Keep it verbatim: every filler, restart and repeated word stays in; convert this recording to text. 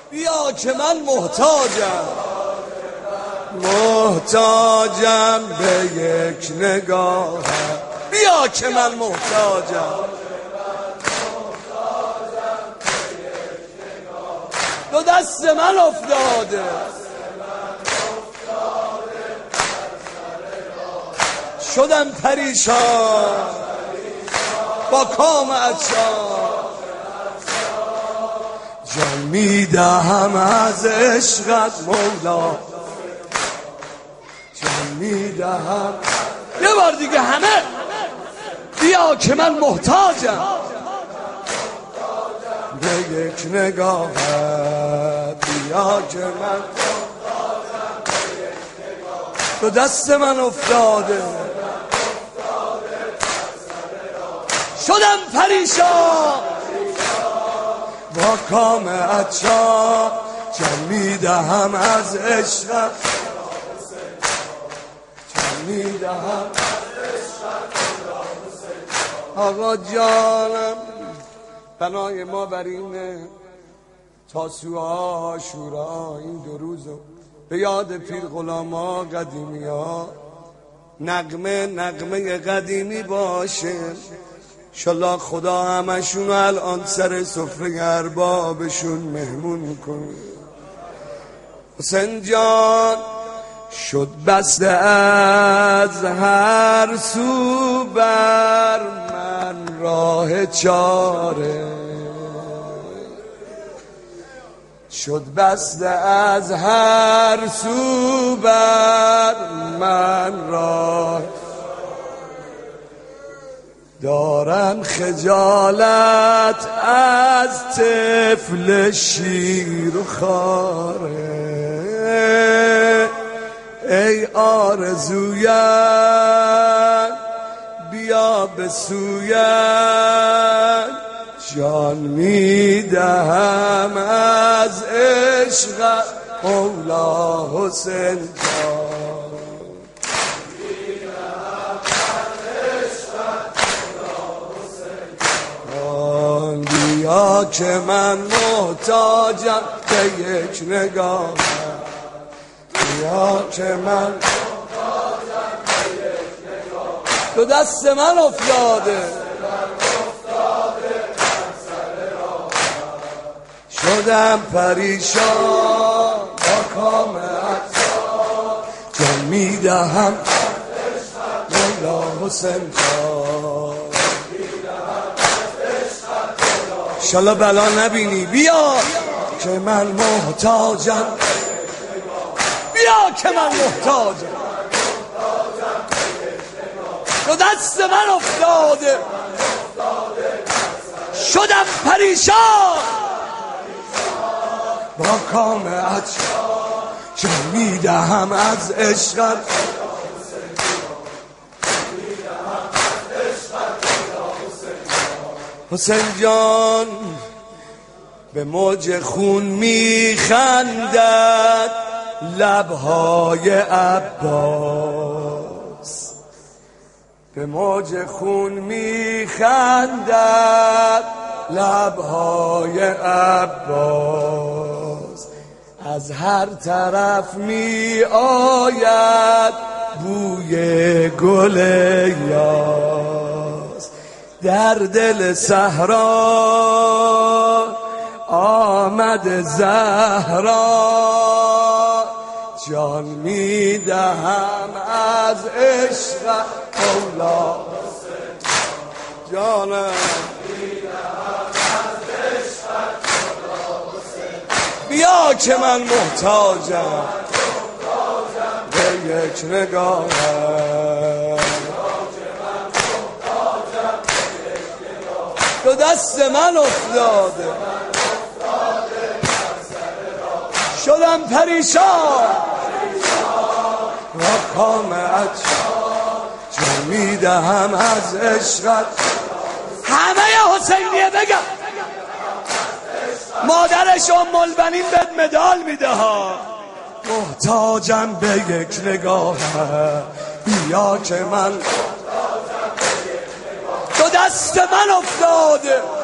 بیا که من محتاجم، محتاجم به یک نگاه. بیا که من محتاجم، دو دست من افتاده، شدم پریشان با کام عطشان. جان میدهم از عشقت مولا، جان میدهم. یه بار دیگه همه. بیا که من محتاجم به یک نگاه. بیا که من تو دست من افتاده، شدم پریشان با کام عطشان. جان میدهم از عشقت، جان میدهم از عشقت. آقا جانم بنای ما بر اینه تاسوعا عاشورا این دو روزو به یاد پیر غلاما قدیمی ها نغمه نغمه قدیمی باشه. انشالله خدا همشون الان سر سفره اربابشون مهمون کنه. حسین جان شد بسته از هر سو بر من راه چاره، شد بسته از هر سو بر من راه. دارم خجالت از طفل شیر و خاره. ای آرزویم بیا به سویم، جان میدهم از عشق مولا حسین جان. بیا که من محتاجم به یک نگاه. بیا که من محتاجم به یک نگاه. تو دست من افتاده، شدم پریشان با کام عطشان. جان میدهم مولا حسین جان. انشالله بلا نبینی. بیا که من محتاجم، بیا که من محتاجم. تو دست من افتاده، شدم پریشان با کام عطشان. جان میدهم از عشقت، حسین جان به موج خون میخندد لبهای عباس، به موج خون میخندد لبهای عباس. از هر طرف می آید بوی گل یاس. در دل صحرا آمد زهرا، جان میدهم از عشق مولا جانم. بیا که من محتاجم به یک نگاه. تو دست من افتاده، شدم پریشان با کام عطشان. جان میدهم از عشقت. همه حسینیه بگم مادرش ام البنین بهت مدال میده ها. محتاجم به یک نگاه. بیا که من تو دست من افتاده،